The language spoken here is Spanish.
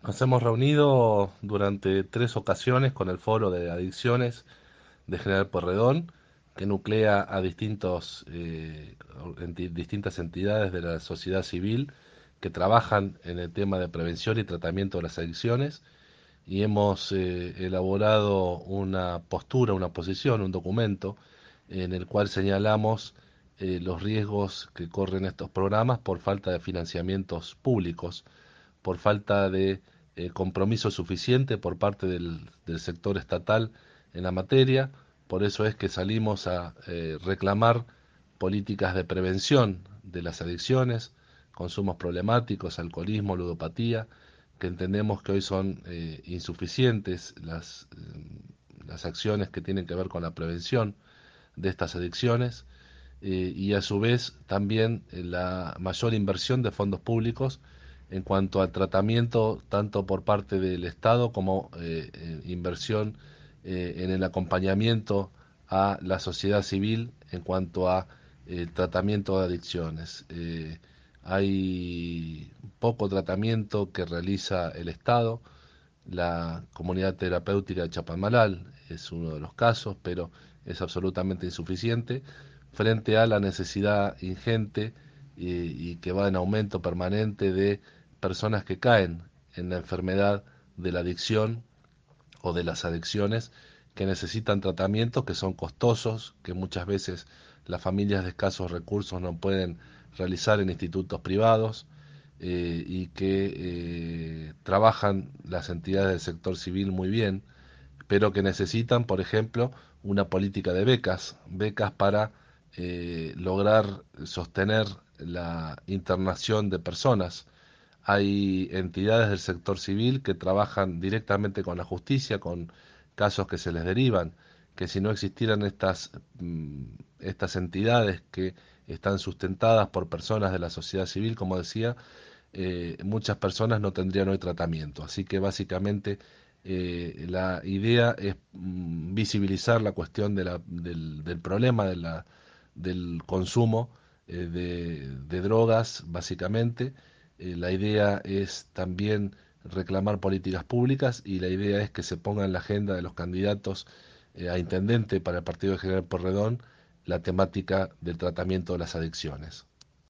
Nos hemos reunido durante 3 ocasiones con el Foro de Adicciones de General Porredón, que nuclea a distintas entidades de la sociedad civil que trabajan en el tema de prevención y tratamiento de las adicciones, y hemos elaborado una postura, una posición, un documento en el cual señalamos los riesgos que corren estos programas por falta de financiamientos públicos, por falta de compromiso suficiente por parte del sector estatal en la materia. Por eso es que salimos a reclamar políticas de prevención de las adicciones, consumos problemáticos, alcoholismo, ludopatía, que entendemos que hoy son insuficientes las acciones que tienen que ver con la prevención de estas adicciones, y a su vez también la mayor inversión de fondos públicos en cuanto al tratamiento tanto por parte del Estado como inversión en el acompañamiento a la sociedad civil en cuanto a tratamiento de adicciones. Hay poco tratamiento que realiza el Estado. La comunidad terapéutica de Chapadmalal es uno de los casos, pero es absolutamente insuficiente frente a la necesidad ingente y que va en aumento permanente de personas que caen en la enfermedad de la adicción o de las adicciones, que necesitan tratamientos que son costosos, que muchas veces las familias de escasos recursos no pueden realizar en institutos privados, y que trabajan las entidades del sector civil muy bien, pero que necesitan, por ejemplo, una política de becas, becas para lograr sostener la internación de personas. Hay entidades del sector civil que trabajan directamente con la justicia, con casos que se les derivan, que si no existieran estas entidades que están sustentadas por personas de la sociedad civil, como decía, muchas personas no tendrían hoy tratamiento. Así que básicamente la idea es visibilizar la cuestión del problema del consumo de drogas, básicamente. La idea es también reclamar políticas públicas, y la idea es que se ponga en la agenda de los candidatos a intendente para el Partido de General Porredón la temática del tratamiento de las adicciones.